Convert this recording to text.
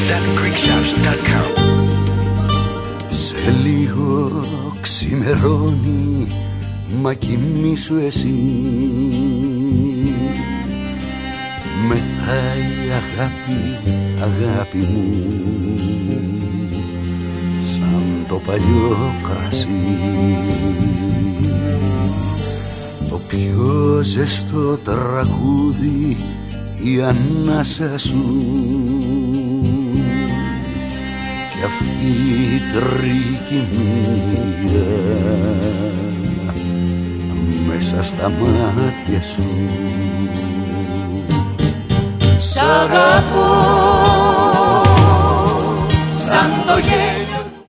www.greekshops.com. Σε λίγο ξημερώνει, μα κοιμήσου εσύ. Μεθάει αγάπη, αγάπη μου, σαν το παλιό κρασί. Το πιο ζεστό τραγούδι, η ανάσα σου, κι αυτή η τρικυμία μέσα στα μάτια σου. Σ' αγαπώ σαν το γέλιο